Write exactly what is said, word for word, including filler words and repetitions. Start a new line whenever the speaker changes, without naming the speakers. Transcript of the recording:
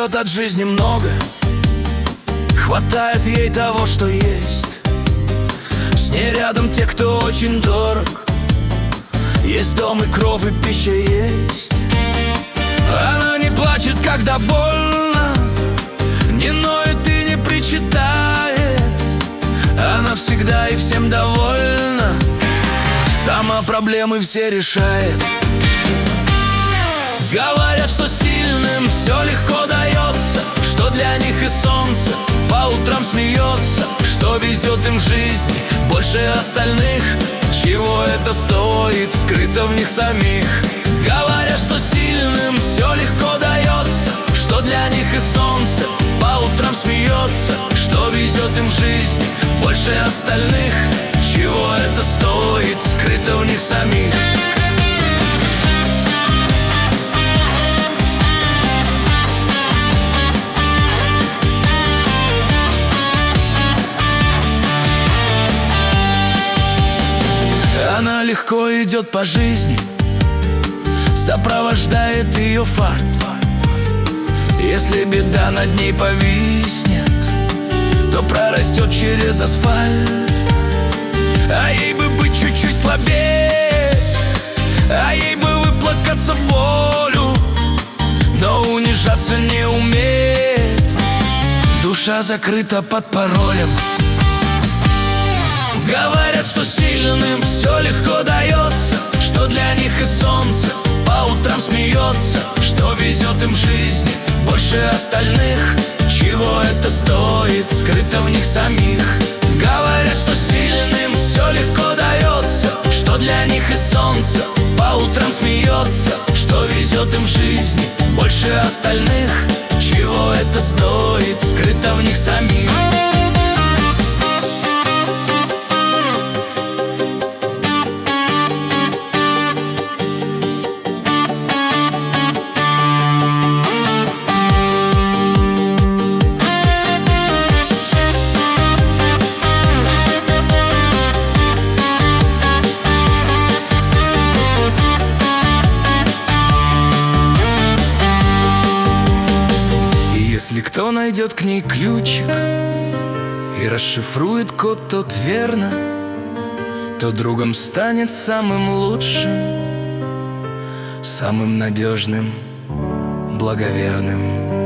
берет от жизни много, хватает ей того, что есть. С ней рядом те, кто очень дорог. Есть дом и кров, и пища есть. Она не плачет, когда больно, не ноет и не причитает. Она всегда и всем довольна, сама проблемы все решает. Говорят, что сильным все легко дается, что для них и солнце по утрам смеется, что везет им в жизни больше остальных. Чего это стоит, скрыто в них самих. Говорят, что сильным все легко дается, что для них и солнце по утрам смеется, что везет им в жизни больше остальных. Чего это стоит, скрыто в них самих. Она легко идет по жизни, сопровождает ее фарт. Если беда над ней повиснет, то прорастет через асфальт. А ей бы быть чуть-чуть слабее, а ей бы выплакаться в волю, но унижаться не умеет. Душа закрыта под паролем. Говорят, что сильным все легко дается, что для них и солнце по утрам смеется, что везет им в жизни больше остальных. Чего это стоит, скрыто в них самих. Говорят, что сильным все легко дается, что для них и солнце по утрам смеется, что везет им в жизни больше остальных. Чего это стоит, скрыто в них самих. Если кто найдет к ней ключик и расшифрует код тот верно, то другом станет самым лучшим, самым надежным, благоверным.